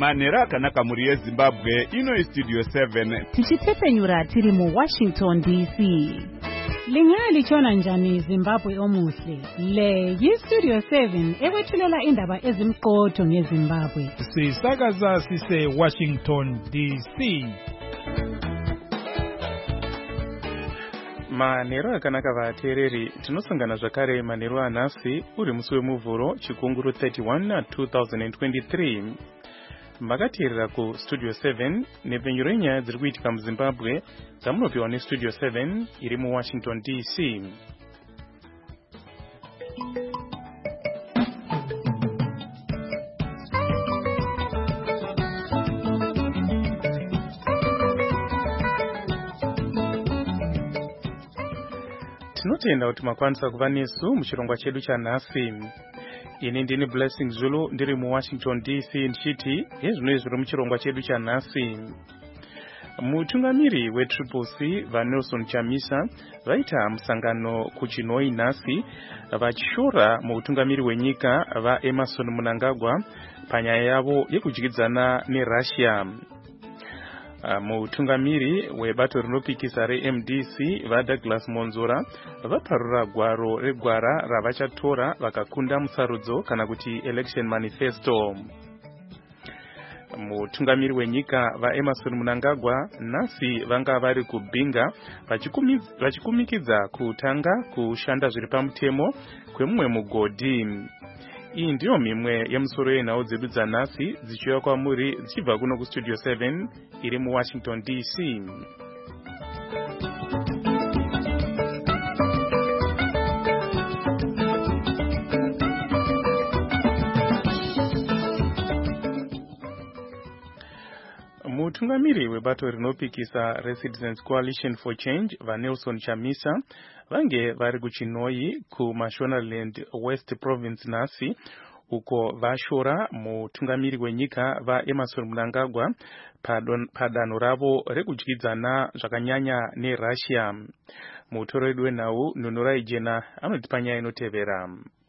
Manera akanaka muri yeZimbabwe ino Studio 7 tichitepenyura tiri mu Washington DC. Lingali chona njani Zimbabwe omuhle. Le yi-Studio 7 ekwethulela indaba ezimqotho ngeZimbabwe. Sisakaza sise Washington DC. Manero akanaka vateereri tinosangana zvakare manero anhasi uri musi wemuvhuro chikunguru 31 2023. Makateerera ku Studio 7 nepfenyuro yenyaya dziri kuitika muZimbabwe dzamunopiwa neStudio 7 iri mu Washington DC. Tinotenda kuti makwanisa kuva nesu muchirongwa chedu chanhasi. Ini ndini Blessing Zulu ndiri mu Washington DC ndichiti hezvino zviri muchirongwa chedu chanhasi. Mutungamiri weTriple-C vaNelson Chamisa vaita musangano kuChinhoyi nhasi vachishora muutungamiri wenyika vaEmmerson Mnangagwa panyaya yavo yekudyidzana neRussia. Mutungamiri webato rinopikisa reMDC vaDouglas Monzora vaparura gwaro regwara ravachatora vakakunda musarudzo kana kuti election manifesto. Mutungamiri wenyika vaEmmerson Mnangagwa nhasi vanga vari kubhinga vachikumikidza kutanga kushanda zviri pamutemo kwemumwe mugodhi. Iyi ndiyo mimwe yemusoro yenhau dzedu dzanhasi dzichiuya kwamuri dzichibva kuno kuStudio 7 iri mu Washington DC. Mutungamiri webato rinopikisa reCitizens Coalition for Change vaNelson Chamisa vange vari kuChinhoyi kuMashonaland West Province nhasi uko vashora mutungamiri wenyika vaEmmerson Mnangagwa padanho ravo rekudyidzana zvakanyanya neRussia. Mutoro wedu wenhau Nunurai Jena anotipa nyaya inotevera.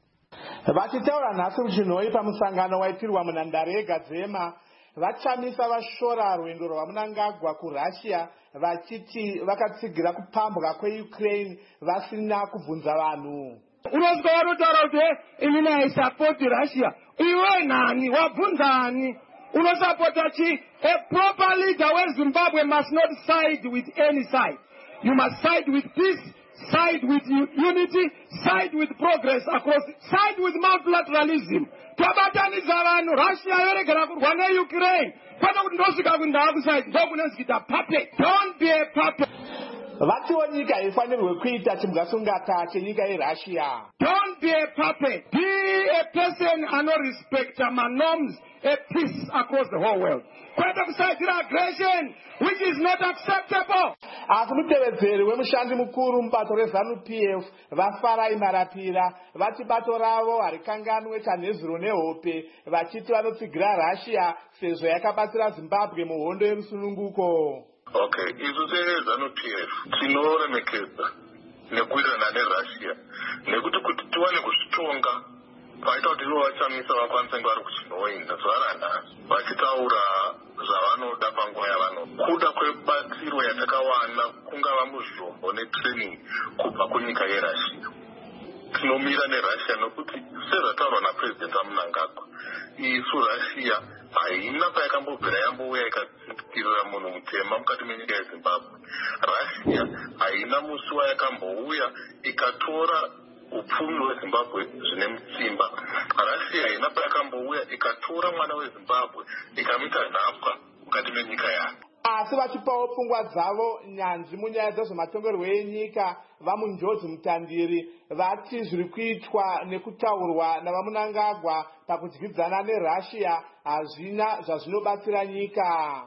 Vachitaura nhasi kuChinhoyi pamusangano waitirwa munhandare yeGadzema, vaChamisa vashora rwendo rwaMnangagwa kuRussia vachiti vakatsigira kupambwa kweUkraine vasina kubvunza vanhu. Unozwa vanotaura kuti inini aisapoti Russia. Iwe nani wabvunzani? Unosapota chi? A proper leader weZimbabwe must not side with any side. You must side with peace, side with unity, side with progress across, side with multilateralism. Tabatanidza vanhu Russia yoregera kurwa neUkraine. Kwata kuti ndosvika kundava kuside ndokunonzwita puppet. Don't be a puppet. Vatiwo nyika haifanirwe kuita chimbwasungata chenyika yeRussia. Don't be a puppet. Be a person anorespecta norms, a peace across the whole world. Kwata kusaitira aggression, which is not acceptable. Asi mutevedzeri wemushandi mukuru mubato reZANU-PF vaFarai Marapira vati bato ravo harikanganwe chanhezuro nehope vachiti vanotsigira Russia sezvo yakabatsira Zimbabwe muhondo yemusununguko. Okay, isu seZANU-PF tinoremekedza nekuwirirana neRussia nekuti kuti tiwane kuzvitonga paita kuti ivo vaChamisa vakwanisa kunge vari kuChinhoyi zuva ranhasi vachitaura zvavanoda panguva yavanoda kwebatsiro yatakawana kungava muzvombo netraining kubva kunyika yeRussia. Tinomira neRussia nokuti sezvataurwa naPresident Mnangagwa, isu Russia haina payakambobvira yambouya ikatsikirira munhu mutema mukati menyika yeZimbabwe. Russia haina musi wayakambouya ikatora upfumi hweZimbabwe zvine mutsimba. Russia haina payakambouya ikatora mwana weZimbabwe ikamuita nhapwa mukati menyika yake. Asi vachipawo pfungwa dzavo nyanzvi munyaya dzezvematongerwo enyika vamunjodzi mutandiri vati zviri kuitwa nekutaurwa navaMnangagwa pakudyidzana neRussia hazvina zvazvinobatsira nyika.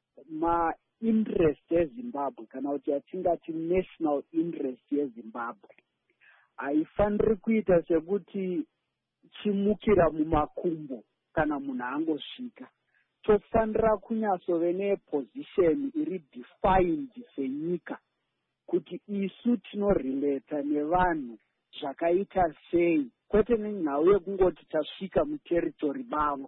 Ma-interest yeZimbabwe kana kuti yatingati national interest yeZimbabwe haifaniri kuita sekuti chimukira mumakumbo kana munhu angosvika. Tofanira kunyatsove neposition iri defined senyika kuti isu tinorelata nevanhu zvakaita sei, kwete nenhau yekungoti tasvika muteritori bavo,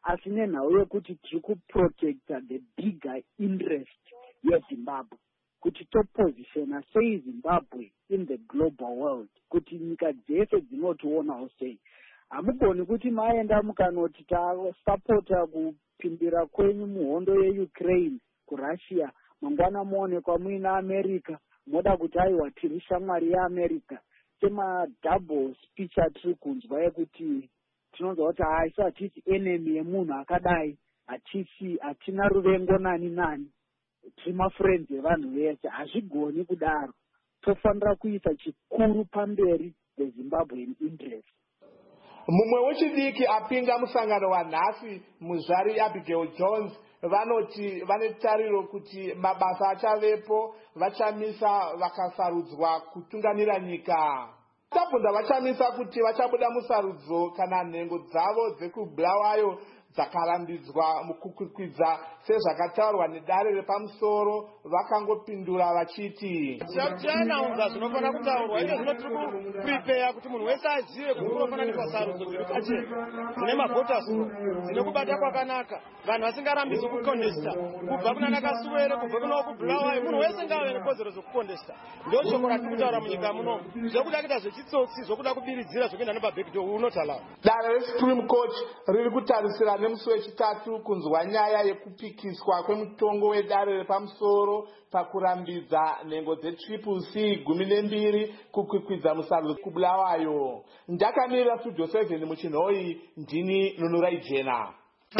asi nenhau yekuti tiri kuprotecta the bigger interest yezimbabwe, kuti topositiona sei Zimbabwe in the global world, kuti nyika dzese dzinotionawo sei. Hamugoni kuti maenda mukanoti tasapota kupindira kwenyu muhondo yeUkraine kuRussia, mangwana muonekwa muina America, moda kuti aiwa tiri shamwari yeAmerica. Sema-double speech atiri kunzwa yekuti tinonzwa kuti haisi hatisi enemy yemunhu akadai, hatina ruvengo nani nani, tiri mafriends evanhu vese. Hazvigoni kudaro. Tofanira kuisa chikuru pamberi veZimbabwean interest. Mumwe wechidiki apinga musangano wanhasi, muzvari Abigail Jones, vanoti vane tariro kuti mabasa achavepo vachamisa vakasarudzwa kutungamira nyika. Tabvunza vachamisa kuti vachabuda musarudzo kana nhengo dzavo dzekubulawayo dzakarambidzwa mukukwikwidza sezvakataurwa nedare repamusoro. Vakangopindura vachiti zvaunga zvinofana kutaurwa izvo zvinotiri kuprepare kuti munhu wese azive kuti unofanira sarudzo dziri pachena dzine mavhotasuro dzine kubata kwakanaka, vanhu vasingarambidzwi kukondesta kubva kuna Nakasuwere, kubva kuna Okubulawayo. Munhu wese ngave nekodzero dzokukondesta. Ndo shoko ratiri kutaura munyika muno, zvokuda kuita zvechitsotsi, zvokuda kubiridzira zvokuenda nepabackdoor unotalawa. Dare reSupreme Court riri kutarisira nemusi wechitatu kunzwa nyaya yekupikiswa kwemutongo wedare repamusoro pakurambidza nhengo dzeCCC 12 kukwikwidza musarudzo kuBulawayo. Ndakamirira Studio 7 muchinhoi, ndini Nunurai Jena.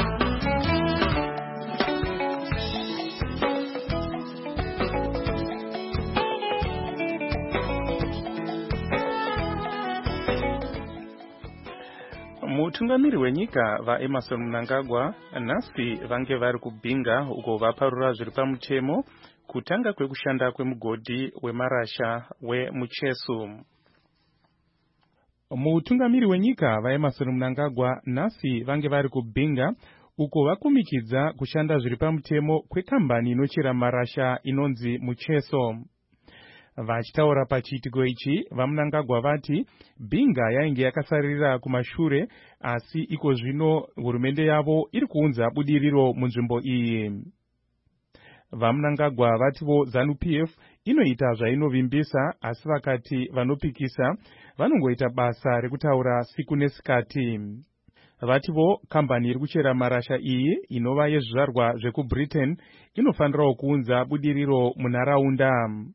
Mutungamiri wenyika vaEmmerson Mnangagwa nhasi vange vari kubhinga uko vaparura zviri pamutemo kutanga kwekushanda kwemugodhi wemarasha wemuchesu. Mutungamiri wenyika vaEmmerson Mnangagwa nhasi vange vari kubhinga uko vakumikidza kushanda zviri pamutemo kwekambani inochera marasha inonzi Mucheso. Vachitaura pachiitiko ichi, vaMnangagwa vati Bhinga yainge yakasarira kumashure, asi iko zvino hurumende yavo iri kuunza budiriro munzvimbo iyi. VaMnangagwa vativo ZANU-PF inoita zvainovimbisa, asi vakati vanopikisa vanongoita basa rekutaura siku nesikati. Vativo kambani iri kuchera marasha iyi inova yezvizvarwa zvekuBritain inofanirawo kuunza budiriro munharaunda.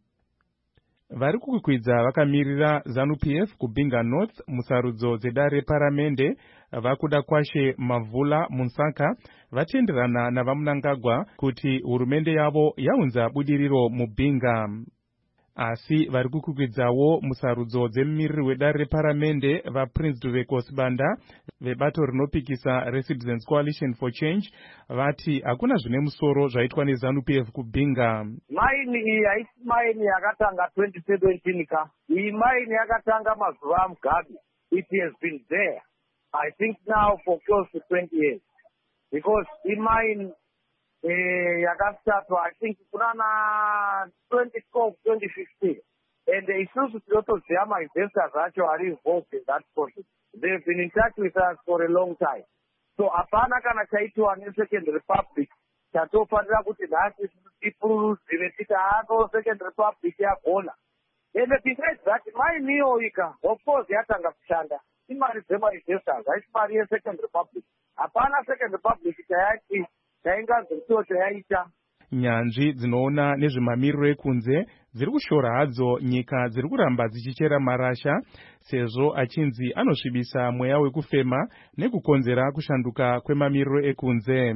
Vari kukwikwidza vakamirira ZANU-PF kuBhinga North musarudzo dzedare reparamende vakuda Kwashe Mavhula Munsaka vatenderana navaMnangagwa kuti hurumende yavo yaunza budiriro muBhinga. Asi vari kukwikwidzawo musarudzo dzemumiriri wedare reparamende vaPrince Duveko Sibanda vebato rinopikisa reCitizens Coalition for Change vati hakuna zvine musoro zvaitwa neZANU-PF kuBhinga. Maini iyi haisi maini yakatanga 2017 ka. Iyi maini yakatanga mazuva aMugabe. It has been there, I think now for close to 20 years. Because in mine yakastartwa I think kunana 2012, 2015. And isusu tinotoziva ma-investors acho are involved in that process. They've been in touch with us for a long time. So hapana kana chaitwa neSecond Republic chatofanira kuti nhasi tipururudzire titi Second Republic yagona. And besides that, mine iyoika of course yatanga kushanda. Imari dzema-investors, haisi mari yeSecond Republic. Hapana Second Republic chayati chainganzi ndicho chayaita. Nyanzvi dzinoona nezvemamiriro ekunze dziri kushora hadzo nyika dziri kuramba dzichichera marasha sezvo achinzi anosvibisa mweya wekufema nekukonzera kushanduka kwemamiriro ekunze.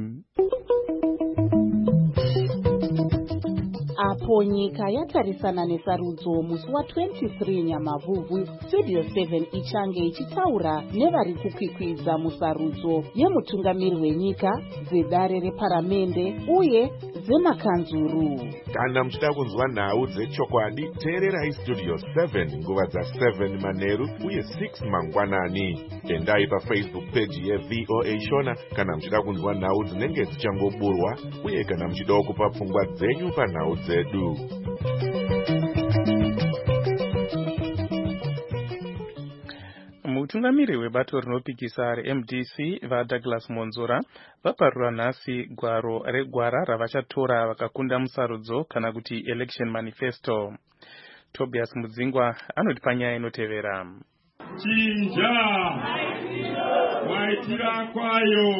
Apo nyika yatarisana nesarudzo musi wa23 Nyamavhuvhu, Studio 7 ichange ichitaura nevari kukwikwidza musarudzo yemutungamiri wenyika, dzedare reparamende uye dzemakanzuru. Kana muchida kunzwa nhau dzechokwadi, teererai Studio 7 nguva dza7 manheru uye 6 mangwanani. Endai paFacebook page yeVOA Shona kana muchida kunzwa nhau dzinenge dzichangoburwa uye kana muchidawo kupa pfungwa dzenyu panhau dzedu. mutungamiri webato rinopikisa reMDC vaDouglas Monzora vaparura nhasi gwaro regwara ravachatora vakakunda musarudzo kana kuti election manifesto. Tobias Mudzingwa anotipa nyaya inotevera. Chinja waitira kwayo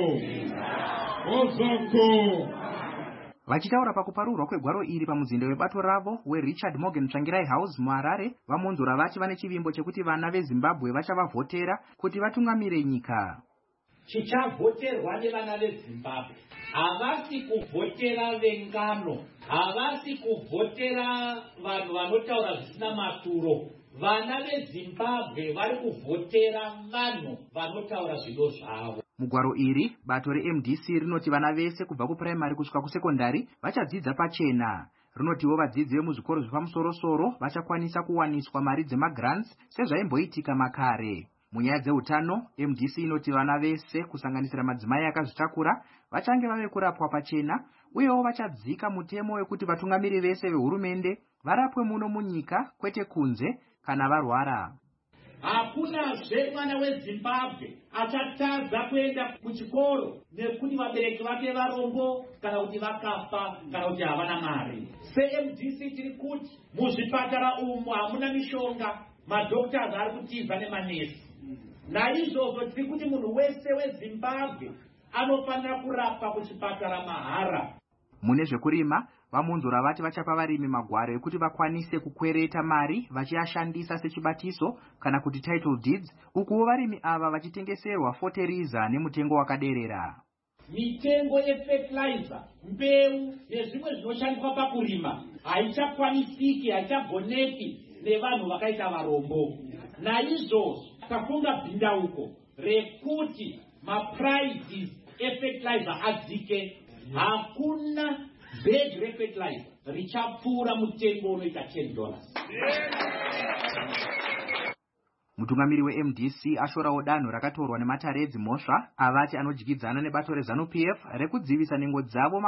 ozoko. Vachitaura pakuparurwa kwegwaro iri pamuzinda webato ravo weRichard Morgan Tsvangirai House muHarare, vaMonzora vati vane chivimbo chekuti vana veZimbabwe vachavavhotera kuti vatungamire nyika. Chichavhoterwa nevana veZimbabwe. Havasi kuvhotera vengano, havasi kuvhotera vanhu vanotaura zvisina maturo. Vana veZimbabwe vari kuvhotera vanhu vanotaura zvido zvavo. Mugwaro iri, bato reMDC rinoti vana vese kubva kupuraimari kusvika kusekondari vachadzidza pachena. Rinotiwo vadzidzi vemuzvikoro zvepamusoro-soro vachakwanisa kuwaniswa mari dzemagrants sezvaimboitika makare. Munyaya dzeutano, MDC inoti vana vese kusanganisira madzimai akazvitakura vachange vave kurapwa pachena, uyewo vachadzika mutemo wekuti vatungamiri vese vehurumende varapwe muno munyika kwete kunze kana varwara. Hakunazve mwana weZimbabwe achatadza kuenda kuchikoro nekuti vabereki vake varombo kana kuti vakafa kana kuti havana mari. SeMDC tiri kuti muzvipatara umu hamuna mishonga, madhoktors ari kutiza nemanesi. Naizvozvo tiri kuti munhu wese weZimbabwe anofanira kurapwa kuchipatara mahara. Mune zvekurima, vaMonzora vati vachapa varimi magwaro ekuti vakwanise kukwereta mari vachiashandisa sechibatiso kana kuti title deeds, ukuwo varimi ava vachitengeserwa fertilizer nemutengo wakaderera. Mitengo yefertilizer, mbeu nezvimwe zvinoshandiswa pakurima haichakwanisiki, haichagoneki nevanhu vakaita varombo. Naizvozvo tafunga bhindauko rekuti maprices efertilizer adzike. Hakuna bag refertilizer richapfuura mutengo unoita $10. Mutungamiri weMDC ashorawo danho rakatorwa neMataredzi Mhosva avati anodyidzana nebato reZANU-PF rekudzivisa nengo dzavo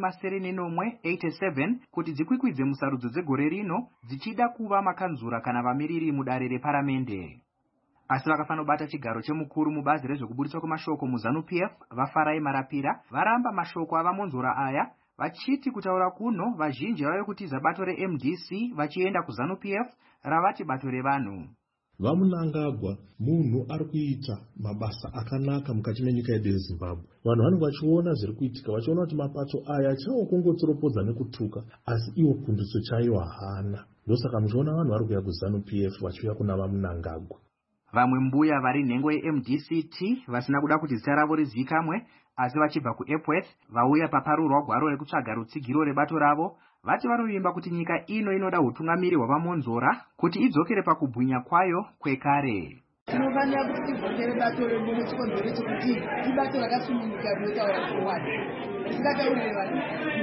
87 kuti dzikwikwidze musarudzo dzegore rino dzichida kuva makanzura kana vamiriri mudare reparamende. Asi vakafanobata chigaro chemukuru mubazi rezvekuburitswa kwemashoko muZANU-PF vaFarai Marapira varamba mashoko avaMonzora aya vachiti kutaura kuno vazhinji vave kutiza bato reMDC vachienda kuZANU-PF ravati bato revanhu. Vamunangagwa munhu ari kuita mabasa akanaka mukati menyika yedu yeZimbabwe. Vanhu vanenge vachiona zviri kuitika, vachiona kuti mapato aya chawo kungotsiropodza nekutuka, asi iwo punduso chaiwo hana. Ndosaka muchiona vanhu vari kuuya kuZANU-PF vachiuya kuna Vamunangagwa. Vamwe mbuya vari nhengo yeMDCT vasina kuda kuti zita ravo rizivikamwe, asi vachibva kuEpworth vauya paparurwa gwaro rekutsvaga rutsigiro rebato ravo, vati vanovimba kuti nyika ino inoda utungamiri hwavaMonzora kuti idzokere pakubwinya kwayo kwekare. Tinofanira kuti tivhotera bato redu nechikonzero chekuti ibato rakasununguka rinotaura kuwani. Tisingataurire vanhu.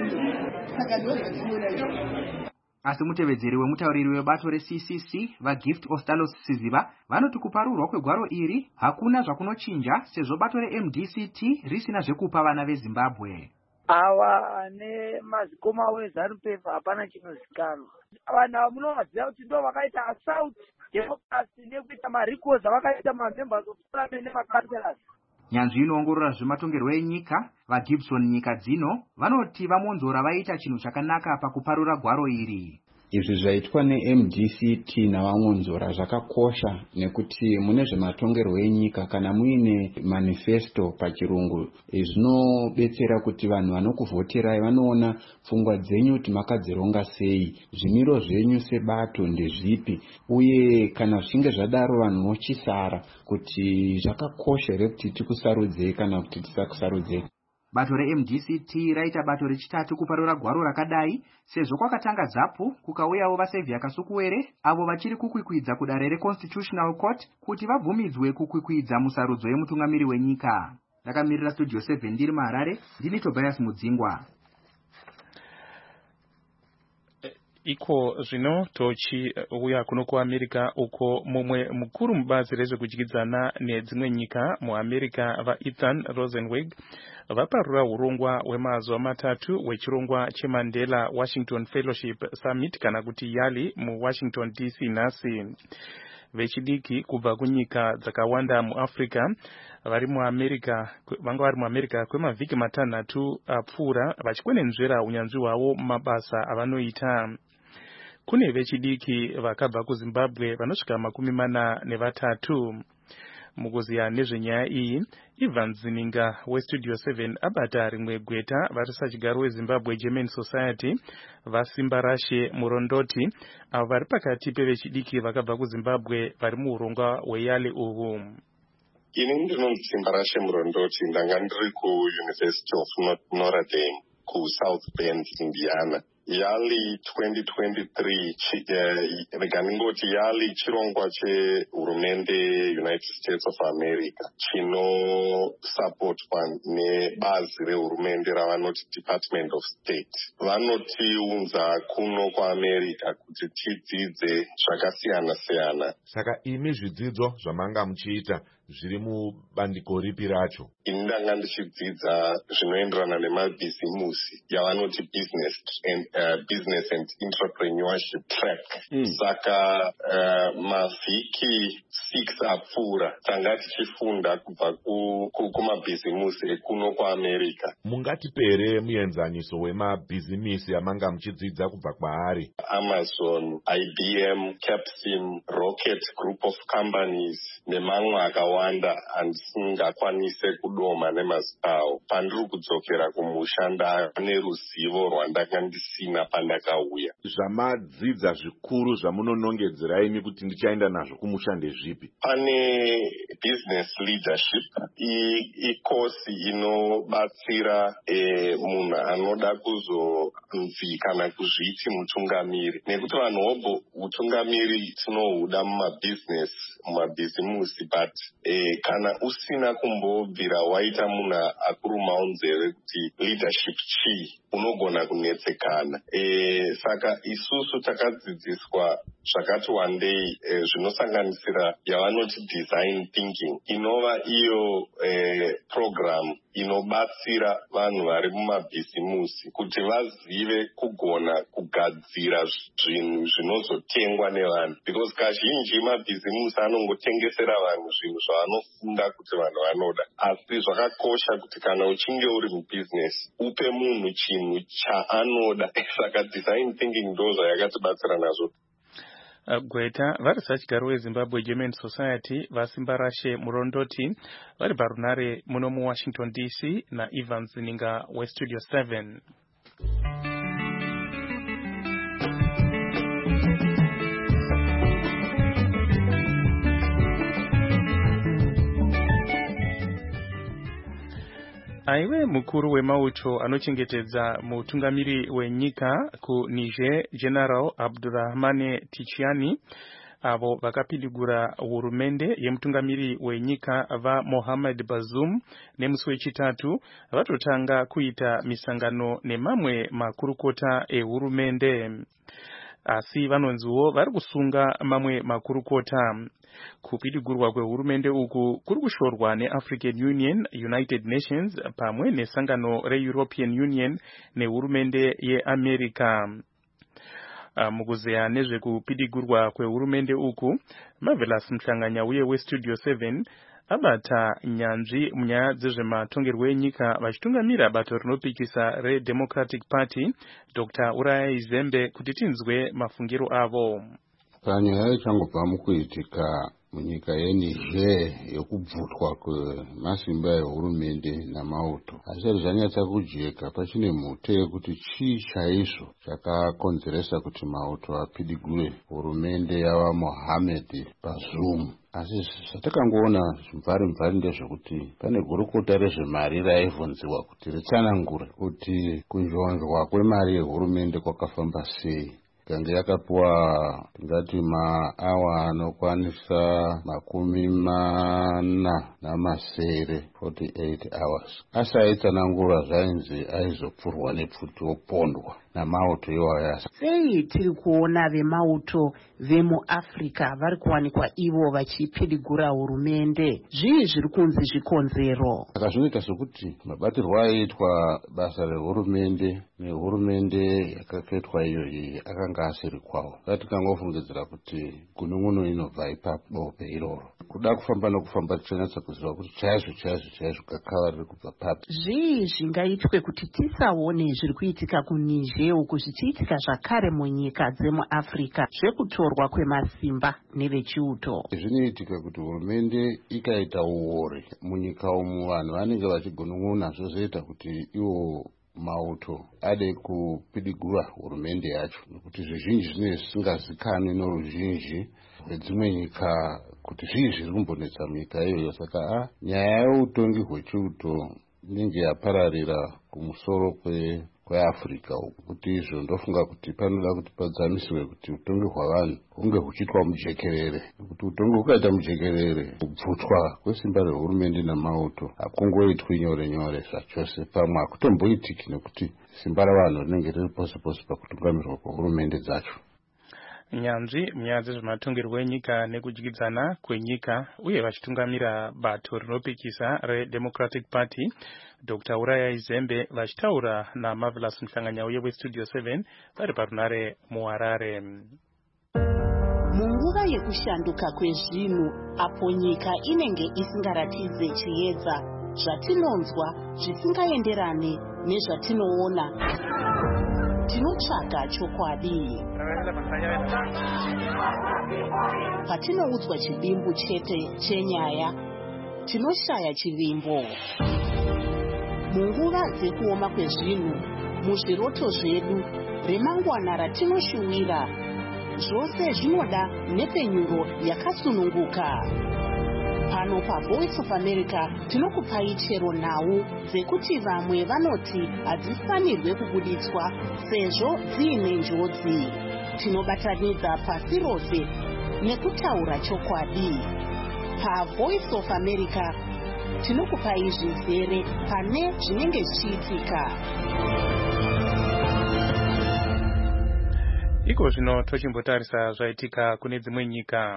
Saka ndozvatinoda izvo. Asi mutevedzeri wemutauriri webato reCCC vaGift Ostalos Siziva vanoti kuparurwa kwegwaro iri hakuna zvakunochinja sezvo bato reMDCT risina zvekupa vana veZimbabwe. Ava nemazikoma weZANU-PF hapana chinozikanwa. Vanhu ava munovaziva kuti ndo vakaita assault democracy nekuita marecords avakaita mamembers of parliament nemakanselas. Nyanzvi inoongorora zvematongerwo enyika vaGibson nyika dzino vanoti vaMonzora vaita chinhu chakanaka pakuparura gwaro iri. Izvi zvaitwa neMDCT navaMonzora zvakakosha nekuti mune zvematongerwo enyika kana muine manifesto pachirungu zvinobetsera kuti vanhu vanokuvhoterai vanoona pfungwa dzenyu kuti makadzironga sei, zvimiro zvenyu sebato ndezvipi, uye kana zvichinge zvadaro vanhu vochisara kuti zvakakosha here kuti tikusarudzei kana kuti tisakusarudzei. Bato reMDCT raita bato rechitatu kuparura gwaro rakadai, sezvo kwakatanga ZAPU kukauyawo vaSevhia Kasukuwere avo vachiri kukwikwidza kudare reConstitutional Court kuti vabvumidzwe kukwikwidza musarudzo yemutungamiri wenyika. Ndakamirira Studio 7 ndiri muHarare, ndini Tobias Mudzingwa. Iko zvino tochiuya kuno kuAmerica uko mumwe mukuru mubazi rezvekudyidzana nedzimwe nyika muAmerica vaEthan Rosenweg vaparura urongwa hwemazuva matatu hwechirongwa cheMandela Washington Fellowship Summit kana kuti YALI muWashington DC nhasi. vechidiki kubva kunyika dzakawanda muAfrica vanga vari muAmerica kwemavhiki matanhatu apfuura vachikwenenzvera unyanzvi hwavo mumabasa avanoita. Kune vechidiki vakabva kuZimbabwe vanosvika 43. Mukuziya nezvenyaya iyi, Ivan Zininga weStudio 7 abata rimwe gweta varisachigaro weZimbabwe German Society vasimba rashe murondoti avo vari pakati pevechidiki vakabva kuZimbabwe vari muurongwa hweyale uhu. Ini ndinonzi Simba Rashe Murondoti, ndanga ndiri kuUniversity of Notre Dame kuSouth Bend, Indiana. Yali 2023 reganingoti yali chirongwa chehurumende United States of America chinosupportwa nebazi rehurumende ravanoti Department of State. Vanotiunza kuno kwaAmerica kuti tidzidze zvakasiyana siyana. Saka imi zvidzidzo zvamanga muchiita zviri mubandiko ripi racho? Ini ndanga ndichidzidza zvinoenderana nemabhizimusi yavanoti business and entrepreneurship track. Saka mavhiki 6 apfuura tanga tichifunda kubva kumabhizimusi ekuno kwaAmerica. Mungatipere muenzaniso wemabhizimisi amanga muchidzidza kubva kwaari? Amazon, IBM, Capsim, Rocket Group of Companies nemamwe akawanda andisingakwanise kudoma nemazita awo. Pandiri kudzokera kumushanda neruzivo rwandanga ndisina pandakauya. Zvamadzidza zvikuru zvamunonongedzera imi kuti ndichaenda nazvo kumushande zvipi? Pane business leadership, ikosi inobatsira munhu anoda kuzonzi kana kuzviti mutungamiri. Nekuti vanhu utungamiri tinohuda mumabhizimusi, but kana usina kumbobvira waita munhu akuruma unzeve kuti leadership chii, unogona kunetsekana. Saka isusu takadzidziswa zvakati wandei zvinosanganisira yavanoti design thinking, inova iyo program inobatsira vanhu vari mumabhizimusi kuti vazive kugona kugadzira zvinhu zvinozotengwa nevanhu, because kazhinji mabhizimusi anongotengesera vanhu zvinhu zvavanofunga kuti vanhu vanoda. Asi zvakakosha kuti kana uchinge uri mubusiness upe munhu chinhu chaanoda. Saka design thinking ndo zvayakatibatsira nazvo. Gweta varisachigaro weZimbabwe German Society vasimba rashe Murondoti vari parunare muno muWashington DC naIvan Zininga weStudio 7. Aiwe mukuru wemauto anochengetedza mutungamiri wenyika kuNiger General Abdurrahmane Tichiani avo vakapidigura hurumende yemutungamiri wenyika vaMohamed Bazoum nemusi wechitatu vatotanga kuita misangano nemamwe makurukota ehurumende. Asi vanonziwo vari kusunga mamwe makurukota. Kupidigurwa kwehurumende uku kuri kushorwa neAfrican Union, United Nations pamwe nesangano reEuropean Union nehurumende yeAmerica. Mukuzeya nezvekupidigurwa kwehurumende uku, Marvelous Mhlanganya uye weStudio 7 abata nyanzvi munyaya dzezvematongerwo enyika vachitungamira bato rinopikisa reDemocratic Party Dr. Uraya Izembe kuti tinzwe mafungiro avo. Panyaya ichangobva mukuitika munyika yeNiger yekubvutwa kwemasimba ehurumende namauto, hazvisati zvanyatsa kujeka pachine mhute yekuti chii chaizvo chakakonzeresa kuti mauto apidigure hurumende yavaMohamed Bazoum. Asi zvatakangoona zvimvari ndezvekuti pane gurukota rezvemari raivhunziwa kuti ritsanangure kuti kunzvonzwa kwemari yehurumende kwakafamba sei. Kange yakapuwa tingati maawa anokwanisa 48 hours. Asaitsanangura zvainzi aizopfurwa nepfuti opondwa. namauto iwaya. Sei tiri kuona vemauto vemuAfrica vari kuwanikwa ivo vachipidigura hurumende? Zvii zviri kunzi zvikonzero? Saka zvinoita sokuti mabatirwo aiitwa basa rehurumende nehurumende yakaketwa iyoyi akanga asiri kwawo. Tikangofungidzira kuti gunun'uno inobva ipapo peiroro. Kuda kufamba nokufamba tichanyatsa kuziva kuti chaizvo kakava riri kubva papi. Zvii zvingaitwe kuti tisaone zviri kuitika kuNiger uku zvichiitika zvakare munyika dzemuAfrica zvekutorwa kwemasimba nevechiuto? Zvinoitika kuti hurumende ikaita uore munyika umu, vanhu vanenge vachigunun'una zvozoita kuti iwo mauto ade kupidigura hurumende yacho, nekuti zvizhinji zvinenge zvisingazikanwi noruzhinji rwedzimwe nyika kuti zvii zviri kumbonetsa munyika iyoyo. Saka nyaya yeutongi hwechiuto inenge yapararira kumusoro kweAfrica uku, kuti izvo ndofunga kuti panoda kuti padzamiswe kuti utongi hwavanhu hunge huchiitwa mujekerere, nekuti utongi hukaita mujekerere kubvutwa kwesimba rehurumende namauto hakungoitwi nyore nyore zvachose. Pamwe hakutomboitiki nekuti simba ravanhu rinenge riri pose pose pakutungamirwa kwehurumende dzacho. Nyanzvi munyaya dzezvematongerwo enyika nekudyidzana kwenyika uye vachitungamira bato rinopikisa reDemocratic Party Dr. Uraya Izembe vachitaura naMarvelous Mhlanganyauye weStudio 7 vari parunare muHarare. Munguva yekushanduka kwezvinhu apo nyika inenge isingaratidze chiedza, zvatinonzwa zvisingaenderane nezvatinoona, tinotsvaga chokwadi. Patinoudzwa chivimbo chete chenyaya, tinoshaya chivimbo. Munguva dzekuoma kwezvinhu, muzviroto zvedu, remangwana ratinoshuwira, zvose zvinoda nepenyuro yakasununguka. Pano paVoice of America tinokupai chero nhau dzekuti vamwe vanoti hadzifanirwe kubuditswa sezvo dziine njodzi. Tinobatanidza pasi rose nekutaura chokwadi. PaVoice of America tinokupai zvizere pane zvinenge zvichiitika. Iko zvino tochimbotarisa zvaitika kune dzimwe nyika.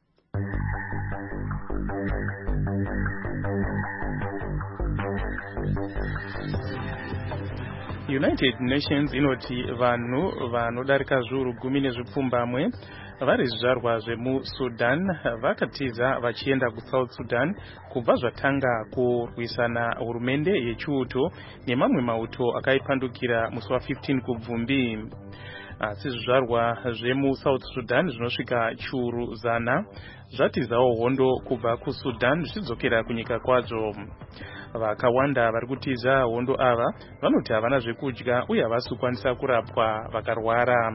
United Nations inoti vanhu vanodarika zviuru 10 vari zvizvarwa zvemuSudan vakatiza vachienda kuSouth Sudan kubva zvatanga kurwisana hurumende yechiuto nemamwe mauto akaipandukira musi wa15 kubvumbi. Asi zvizvarwa zvemuSouth Sudan zvinosvika chiuru 100 zvatizawo hondo kubva kuSudan zvichidzokera kunyika kwadzo. Vakawanda vari kutiza hondo ava vanoti havana zvekudya uye havasi kukwanisa kurapwa vakarwara.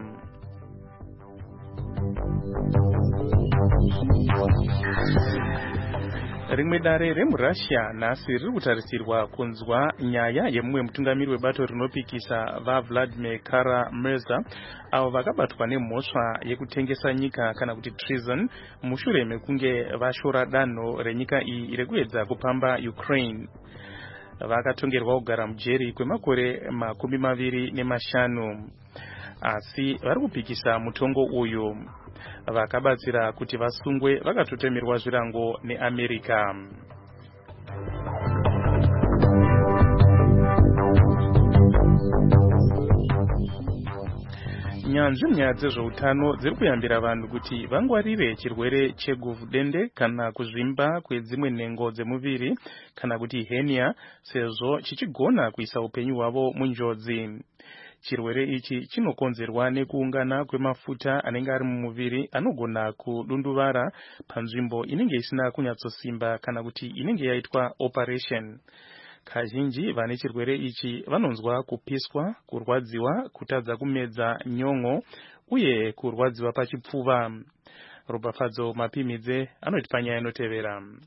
Rimwe dare remuRussia nhasi riri kutarisirwa kunzwa nyaya yemumwe mutungamiri webato rinopikisa vaVladimir Kara-Murza avo vakabatwa nemhosva yekutengesa nyika kana kuti treason mushure mekunge vashora danho renyika iyi rekuedza kupamba Ukraine. Vakatongerwa kugara mujeri kwemakore 25 asi vari kupikisa mutongo uyu. Vakabatsira kuti vasungwe vakatotemerwa zvirango neAmerica. Nyanzvi munyaya dzezveutano dziri kuyambira vanhu kuti vangwarire chirwere cheguvhudende kana kuzvimba kwedzimwe nhengo dzemuviri kana kuti hernia sezvo chichigona kuisa upenyu hwavo munjodzi. Chirwere ichi chinokonzerwa nekuungana kwemafuta anenge ari mumuviri anogona kudunduvara panzvimbo inenge isina kunyatsosimba kana kuti inenge yaitwa operation. Kazhinji vane chirwere ichi vanonzwa kupiswa, kurwadziwa, kutadza kumedza nyongo uye kurwadziwa pachipfuva. Robafadzo Mapimidze anoti panyaya inotevera.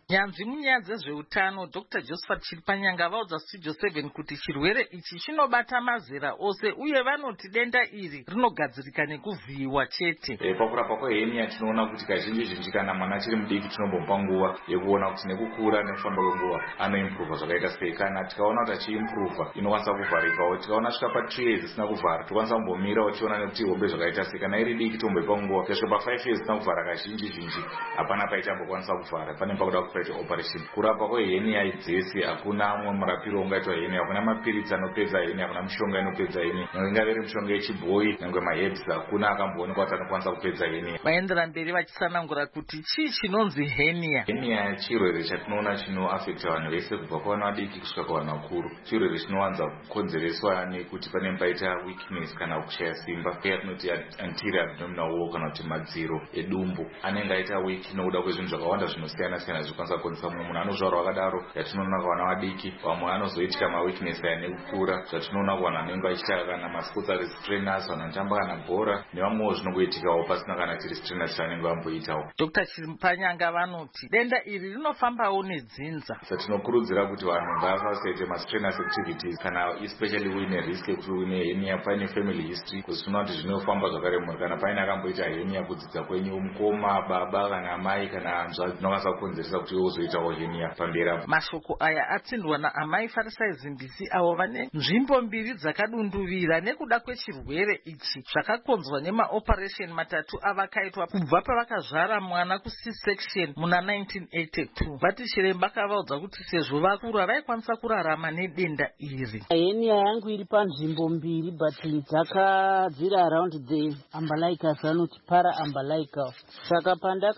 Nyanzvi munyaya dzezveutano Dr. Josephat Chiripanyanga vaudza Studio 7 kuti chirwere ichi chinobata mazera ose uye vanoti denda iri rinogadzirika nekuvhiyiwa chete. Pakurapwa kwehenia tinoona kuti kazhinji kana mwana achiri mudiki tinombomupa nguva yekuona kuti nekukura nekufamba kwenguva anoimprova zvakaita sei. Kana tikaona kuti achiimprova inokwanisa kuvharikawo, tikaona svika pa3 years isina kuvhara tokwanisa kumbomira uchiona nekuti hombe zvakaita sei. Kana iri diki tomboipa nguva kusvika pa5 years isina kuvhara kazhinji hapana paichambokwanisa kuvhara, pane pakuda kuita operation. Kurapwa kwehenia dzese hakuna mumwe murapiro ungaitwa henia, hakuna mapiritsi anopedza henia, hakuna mishonga inopedza henia, ingave iri mishonga yechibhoyi nyangwe maherbs hakuna akamboonekwa kuti anokwanisa kupedza henia. Vaendera mberi vachitsanangura kuti chii chinonzi henia. Henia chirwere chatinoona chinoafekta vanhu vese kubva kuvana vadiki kusvika kuvanhu vakuru. Chirwere chinowanza kukonzereswa nekuti panenge paita weakness kana kushaya simba, yatinoti anterior abdominal wall kana kuti madziro edumbu anenge aita weak nokuda kwezvinhu zvakawanda zvinosiyana-siyana zvikwanisa kukonzesa munhu anozvarwa wakadaro. Yatinoona kuvana vadiki vamwe anozoitika maweakness aya nekukura, zvatinoona kuvanhu vanenge vachiita kana masports ari strainers, vanhu vanotamba kana bhora nevamwewo zvinongoitikawo pasina kana tiri strainers vanenge vamboitawo. Dr. Chiripanyanga vanoti denda iri rinofambawo nedzinza. Tinokurudzira kuti vanhu ngavasaite ma-strenuous activities kana especially uine risk yekuti uine henia, paine family history, kuti tinoona kuti zvinofamba zvakaremura. Kana paine akamboita henia kudzidza kwenyu, mukoma, baba kana amai kana hanzvadzi, zvinokwanisa kukonzeresa kuti wozoitawo henia pamberi. Mashoko aya atsindwa naamai Farisai Zimbisi avo vane nzvimbo mbiri dzakadunduvira nekuda kwechirwere ichi zvakakonzwa nemaoperation matatu avakaitwa kubva pavakazvara mwana ku-C-section muna 1982. Vati chiremba akavaudza kuti sezvo vakura vaikwanisa kurarama nedenda iri. Henia yangu iri panzvimbo mbiri but dziri around the umbilicus, vanoti para umbilical. Saka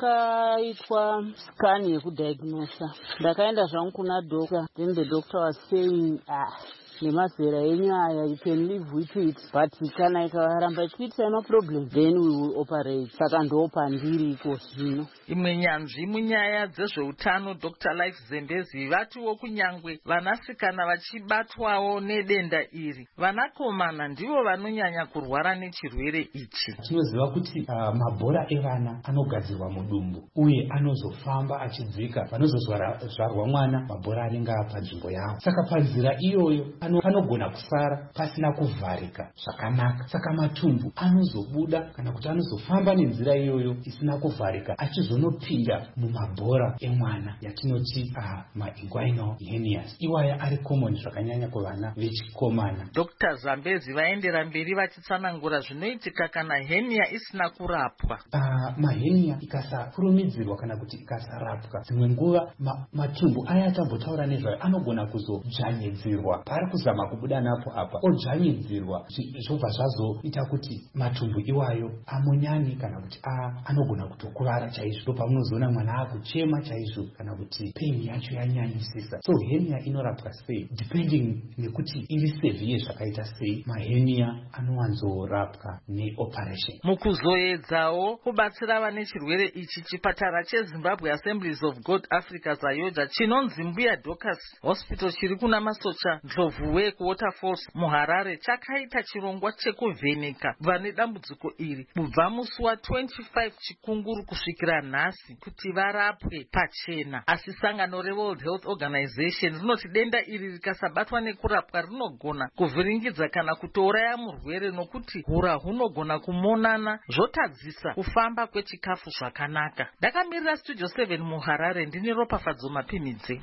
pandakaitwa scan yekudiagnosa ndakaenda zvangu kuna doctor, then the doctor was saying nemazera enyu aya you can live with it, but kana ikaramba ichiita maproblem then we will operate. Saka ndo pandiri iko zvino. Imwe nyanzvi munyaya dzezveutano Dr. Life Zembezi vatiwo kunyangwe vanasikana vachibatwawo nedenda iri, vanakomana ndivo vanonyanya kurwara nechirwere ichi. Tinoziva kuti mabhora evana anogadzirwa mudumbu uye anozofamba achidzika, panozozvarwa mwana mabhora anenge panzvimbo yawo. Saka panzira iyoyo anogona kusara pasina kuvharika zvakanaka. Saka matumbu anozobuda kana kuti anozofamba nenzira iyoyo isina kuvharika achizonopinda mumabhora emwana yatinoti ma-inguinal hernias. Iwaya ari common zvakanyanya kuvana vechikomana. Dr. Zambezi vaendera mberi vachitsanangura zvinoitika kana henia isina kurapwa. Mahenia ikasakurumidzirwa kana kuti ikasarapwa, dzimwe nguva matumbu aya atambotaura nezvayo anogona kuzodzvanyidzirwa. Pari kuzama kubuda napo apa odzvanyidzirwa zvobva zvazoita kuti matumbu iwayo amonyani kana kuti anogona kutokuvara chaizvo. Ndopamunozoona mwana akuchema chaizvo kana kuti pain yacho yanyanyisisa. So henia inorapwa sei depending nekuti iri severe zvakaita sei. Mahenia anowanzorapwa neoperation. Mukuzoedzawo kubatsira vane chirwere ichi, chipatara cheZimbabwe Assemblies of God Africa Zayoja chinonzi Mbuya Dorcas Hospital chiri kuna Masocha Ndlovuwe kuWaterfalls muHarare chakaita chirongwa chekuvheneka vane dambudziko iri kubva musi wa25 Chikunguru kusvikira nhasi kuti varapwe pachena. Asi sangano reWorld Health Organization rinoti denda iri rikasabatwa nekurapwa rinogona kuvhiringidza kana kutouraya murwere nokuti hura hunogona kumonana zvotadzisa kufamba kwechikafu zvakanaka. Ndakamirira Studio 7 muHarare ndine Ropafadzo Mapimidze.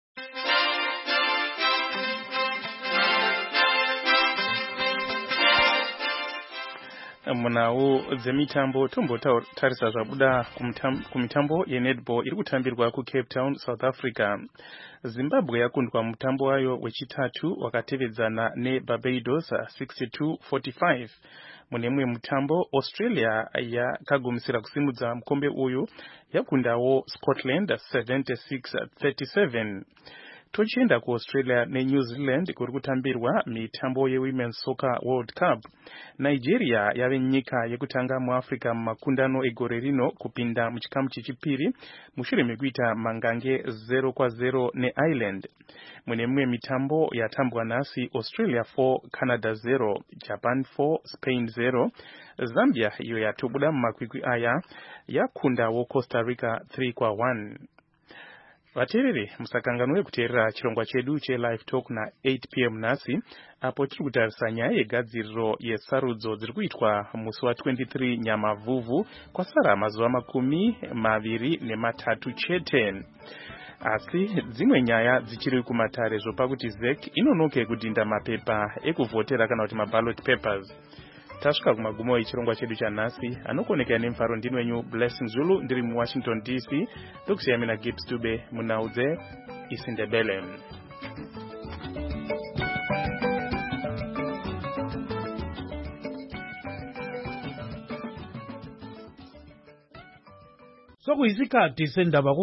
Munawo dzemitambo tombotarisa zvabuda kumitambo yenetball iri kutambirwa kuCape Town, South Africa. Zimbabwe yakundwa mutambo wayo wechitatu wakatevedzana neBarbados 62-45. Munemwe mutambo Australia yakagumisira kusimudza mukombe uyu yakundawo Scotland 76-37. Tochienda kuAustralia neNew Zealand kuri kutambirwa mitambo yeWomen's Soccer World Cup. Nigeria yave nyika yekutanga muAfrica mumakundano egore rino kupinda muchikamu chechipiri mushure mekuita mangange 0-0 neIreland. Munemwe mitambo yatambwa nhasi Australia 4 Canada 0, Japan 4 Spain 0, Zambia iyo yatobuda mumakwikwi aya yakundawo Costa Rica 3-1. vateereri musakanganwe kuteerera chirongwa chedu chelive talk na8 p.m. nhasi apo tiri kutarisa nyaya yegadziriro yesarudzo dziri kuitwa musi wa23 Nyamavhuvhu kwasara mazuva 23 chete. Asi dzimwe nyaya dzichiri kumatare zvopa kuti ZEC inonoke kudhinda mapepa ekuvhotera kana kuti maballot papers. Tasvika kumagumo echirongwa chedu chanhasi, anokoneka nemfaro ndinwenyu Blessing Zulu ndiri muWashington DC, ndokusiya mina Gibbs Dube munaudze isiNdebele. Sokuyisikhathi sendaba